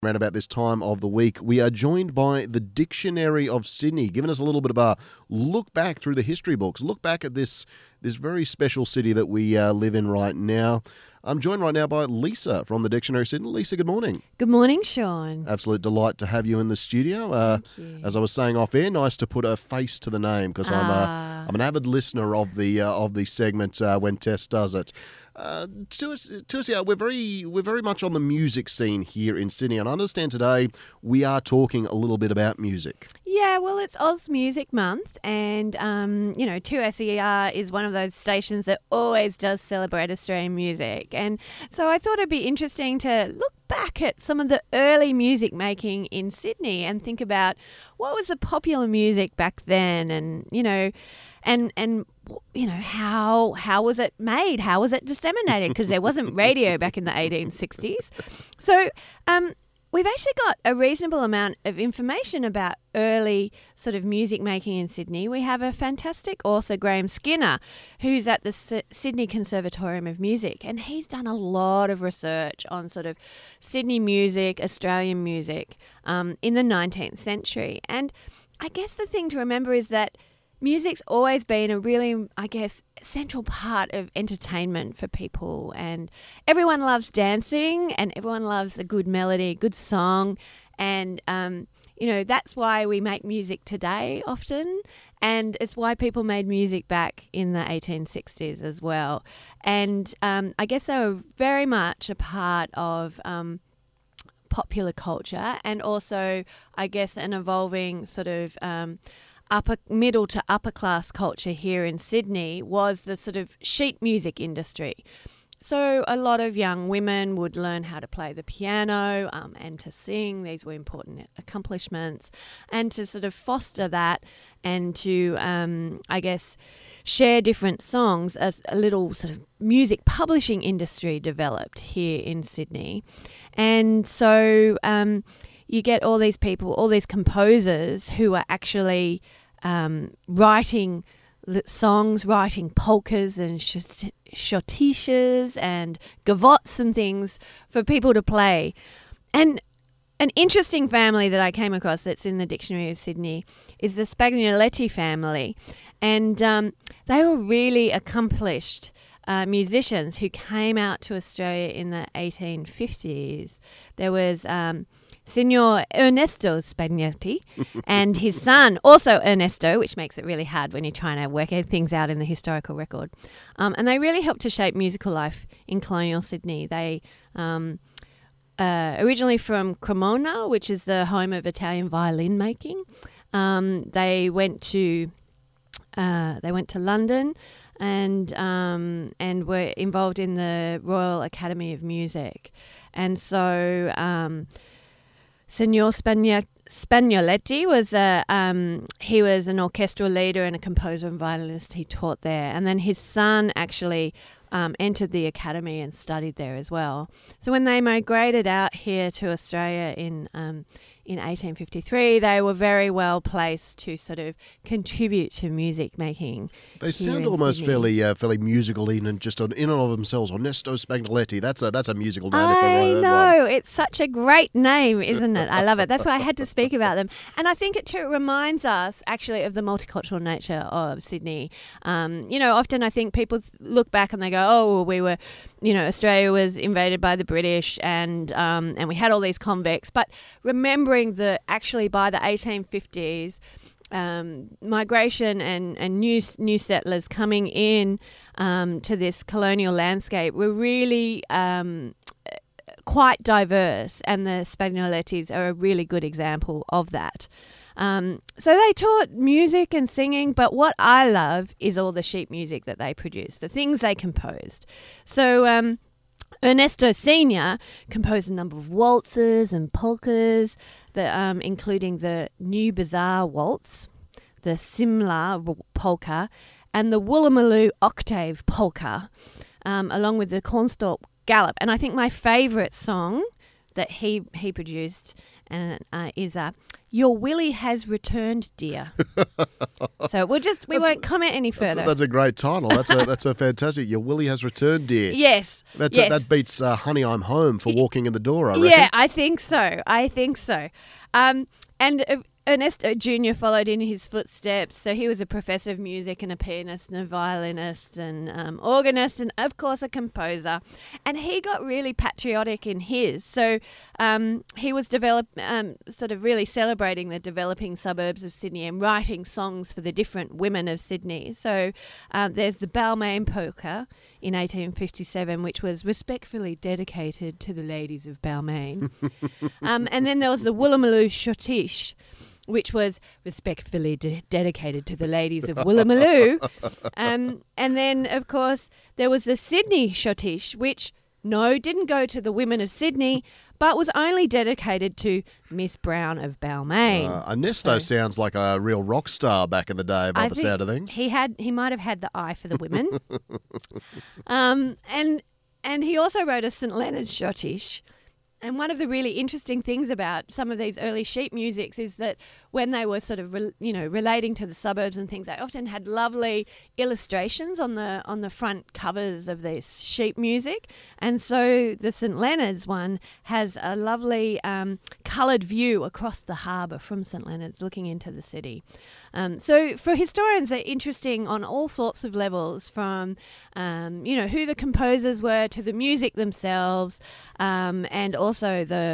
Around about this time of the week, we are joined by the Dictionary of Sydney, giving us a little bit of a look back through the history books, look back at this very special city that we live in right now. I'm joined right now by Lisa from the Dictionary of Sydney. Lisa, good morning. Good morning, Sean. Absolute delight to have you in the studio. Thank you. As I was saying off air, nice to put a face to the name because I'm an avid listener of the segment when Tess does it. To us, we're very much on the music scene here in Sydney, and I understand today we are talking a little bit about music. Yeah, well, it's Oz Music Month, and 2SER is one of those stations that always does celebrate Australian music, and so I thought it'd be interesting to look back at some of the early music making in Sydney and think about what was the popular music back then, and how was it made? How was it disseminated? Because there wasn't radio back in the 1860s. So we've actually got a reasonable amount of information about early sort of music making in Sydney. We have a fantastic author, Graham Skinner, who's at the Sydney Conservatorium of Music, and he's done a lot of research on sort of Sydney music, Australian music in the 19th century. And I guess the thing to remember is that music's always been a really, central part of entertainment for people. And everyone loves dancing and everyone loves a good melody, good song. And, that's why we make music today often. And it's why people made music back in the 1860s as well. And I guess they were very much a part of popular culture, and also, I guess, an evolving sort of middle to upper class culture here in Sydney was the sort of sheet music industry. So a lot of young women would learn how to play the piano and to sing. These were important accomplishments. And to sort of foster that and to, share different songs, as a little sort of music publishing industry developed here in Sydney. And so you get all these people, all these composers who are actually writing songs, writing polkas and schottisches and gavottes and things for people to play. And an interesting family that I came across that's in the Dictionary of Sydney is the Spagnoletti family. And they were really accomplished musicians who came out to Australia in the 1850s. There was Signor Ernesto Spagnoletti and his son, also Ernesto, which makes it really hard when you're trying to work things out in the historical record. And they really helped to shape musical life in colonial Sydney. They originally from Cremona, which is the home of Italian violin making. They went to London and were involved in the Royal Academy of Music. And so Signor Spagnoletti was he was an orchestral leader and a composer and violinist. He taught there, and then his son actually entered the academy and studied there as well. So when they migrated out here to Australia in 1853, they were very well placed to sort of contribute to music making. They sound almost fairly musical in and of themselves. Ernesto Spagnoletti, that's a musical name. I know, it's such a great name, isn't it? I love it. That's why I had to speak about them. And I think it too reminds us actually of the multicultural nature of Sydney. Often I think people look back and they go, oh, well, we were, Australia was invaded by the British and we had all these convicts. But remembering that actually by the 1850s, migration and new settlers coming in to this colonial landscape were really quite diverse, and the Spagnolettis are a really good example of that. So they taught music and singing, but what I love is all the sheet music that they produced, the things they composed. So Ernesto Sr. composed a number of waltzes and polkas, including the New Bazaar Waltz, the Simla Polka, and the Woolloomooloo Octave Polka, along with the Cornstalk Gallop. And I think my favourite song that he produced, and is "Your Willie has returned, dear." So we won't comment any further. That's a great title. That's a fantastic. Your Willie has returned, dear. Yes. That beats Honey, I'm Home for walking in the door, I reckon. Yeah, I think so. And Ernesto Jr. followed in his footsteps. So he was a professor of music and a pianist and a violinist and organist and, of course, a composer. And he got really patriotic in his. So he was sort of really celebrating the developing suburbs of Sydney and writing songs for the different women of Sydney. So there's the Balmain Polka in 1857, which was respectfully dedicated to the ladies of Balmain. And then there was the Woolloomooloo Schottische, which was respectfully dedicated to the ladies of Woolloomooloo. And then, of course, there was the Sydney Schottische, which, didn't go to the women of Sydney, but was only dedicated to Miss Brown of Balmain. Ernesto sounds like a real rock star back in the day by the sound of things. He might have had the eye for the women. And he also wrote a St Leonard's Schottische. And one of the really interesting things about some of these early sheet musics is that when they were sort of, relating to the suburbs and things, they often had lovely illustrations on the front covers of this sheet music. And so the St Leonard's one has a lovely coloured view across the harbour from St Leonard's looking into the city. So for historians, they're interesting on all sorts of levels, from, who the composers were to the music themselves, and also the,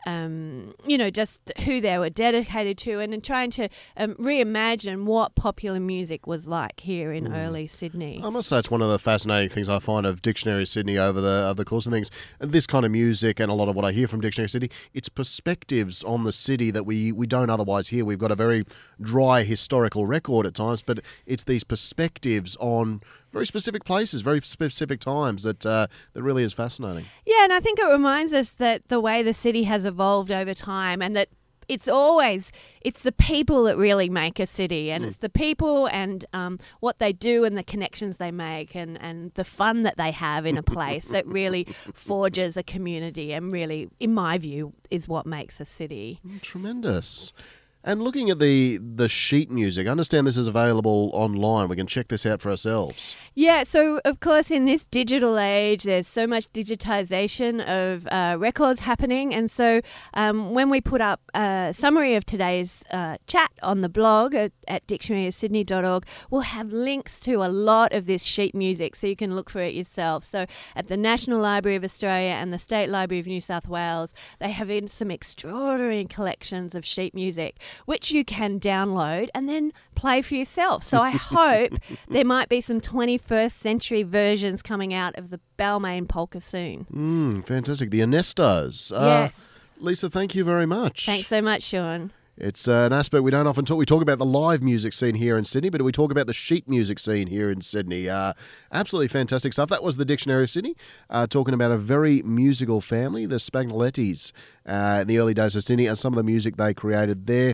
just who they were dedicated to, and trying to reimagine what popular music was like here in early Sydney. I must say it's one of the fascinating things I find of Dictionary Sydney over the course of things. This kind of music and a lot of what I hear from Dictionary Sydney, it's perspectives on the city that we don't otherwise hear. We've got a very dry historical record at times, but it's these perspectives on very specific places, very specific times that really is fascinating. Yeah, and I think it reminds us that the way the city has evolved over time, and that it's the people that really make a city, and it's the people and what they do and the connections they make and the fun that they have in a place that really forges a community and really, in my view, is what makes a city. Tremendous. And looking at the sheet music, I understand this is available online. We can check this out for ourselves. Yeah, so of course in this digital age, there's so much digitization of records happening. And so when we put up a summary of today's chat on the blog at dictionaryofsydney.org, we'll have links to a lot of this sheet music so you can look for it yourself. So at the National Library of Australia and the State Library of New South Wales, they have in some extraordinary collections of sheet music, which you can download and then play for yourself. So I hope there might be some 21st century versions coming out of the Balmain polka soon. Fantastic. The Ernestos. Yes. Lisa, thank you very much. Thanks so much, Sean. It's an aspect we don't often talk. We talk about the live music scene here in Sydney, but we talk about the sheet music scene here in Sydney. Absolutely fantastic stuff. That was the Dictionary of Sydney, talking about a very musical family, the Spagnolettis, in the early days of Sydney, and some of the music they created there.